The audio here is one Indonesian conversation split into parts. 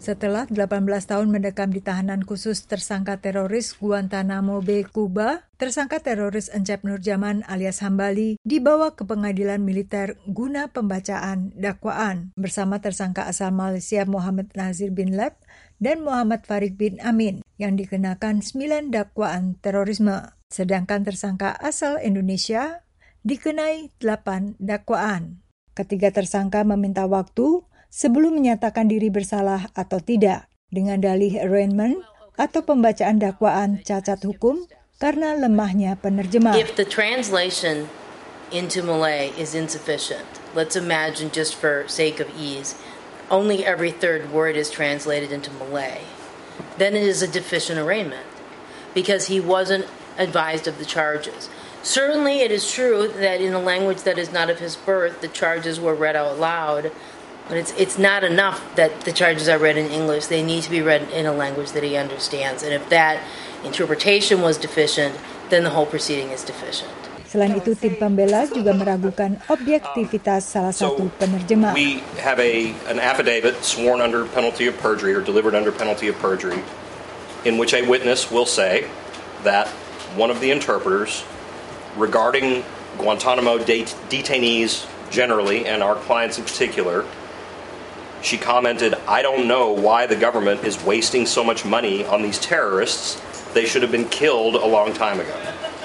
Setelah 18 tahun mendekam di tahanan khusus tersangka teroris Guantanamo Bay, Kuba, tersangka teroris Encep Nurjaman alias Hambali dibawa ke pengadilan militer guna pembacaan dakwaan bersama tersangka asal Malaysia Muhammad Nazir bin Leb dan Muhammad Farid bin Amin yang dikenakan 9 dakwaan terorisme. Sedangkan tersangka asal Indonesia dikenai 8 dakwaan. Ketiga tersangka meminta waktu sebelum menyatakan diri bersalah atau tidak, dengan dalih arraignment atau pembacaan dakwaan cacat hukum karena lemahnya penerjemah. If the translation into Malay is insufficient, let's imagine just for sake of ease, only every third word is translated into Malay, then it is a deficient arraignment because he wasn't advised of the charges. Certainly it is true that in a language that is not of his birth, the charges were read out loud. But it's not enough that the charges are read in English. They need to be read in a language that he understands. And if that interpretation was deficient, then the whole proceeding is deficient. Selain itu, tim pembela juga meragukan objektivitas salah satu penerjemah. We have an affidavit sworn under penalty of perjury or delivered under penalty of perjury in which a witness will say that one of the interpreters regarding Guantanamo detainees generally and our clients in particular, she commented, "I don't know why the government is wasting so much money on these terrorists. They should have been killed a long time ago."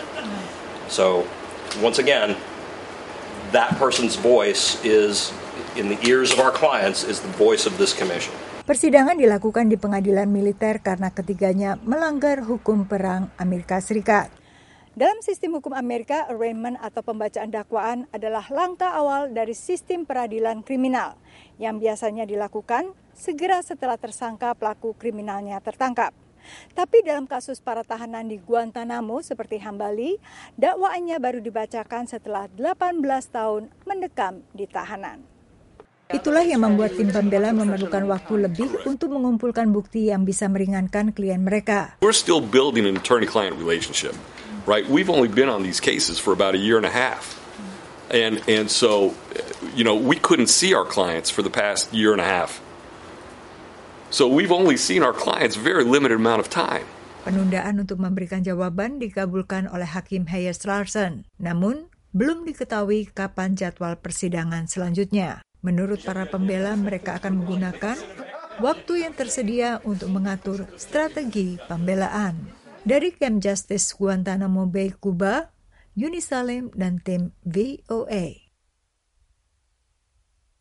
So, once again, that person's voice is, in the ears of our clients, is the voice of this commission. Persidangan dilakukan di pengadilan militer karena ketiganya melanggar hukum perang Amerika Serikat. Dalam sistem hukum Amerika, arraignment atau pembacaan dakwaan adalah langkah awal dari sistem peradilan kriminal yang biasanya dilakukan segera setelah tersangka pelaku kriminalnya tertangkap. Tapi dalam kasus para tahanan di Guantanamo seperti Hambali, dakwaannya baru dibacakan setelah 18 tahun mendekam di tahanan. Itulah yang membuat tim pembela memerlukan waktu lebih untuk mengumpulkan bukti yang bisa meringankan klien mereka. We're still building an attorney-client relationship. Right, we've only been on these cases for about a year and a half, and so, we couldn't see our clients for the past year and a half. So we've only seen our clients very limited amount of time. Penundaan untuk memberikan jawaban dikabulkan oleh Hakim Hayes Larson, namun belum diketahui kapan jadwal persidangan selanjutnya. Menurut para pembela, mereka akan menggunakan waktu yang tersedia untuk mengatur strategi pembelaan. Dari Camp Justice Guantanamo Bay, Kuba, Yuni Salim dan tim VOA.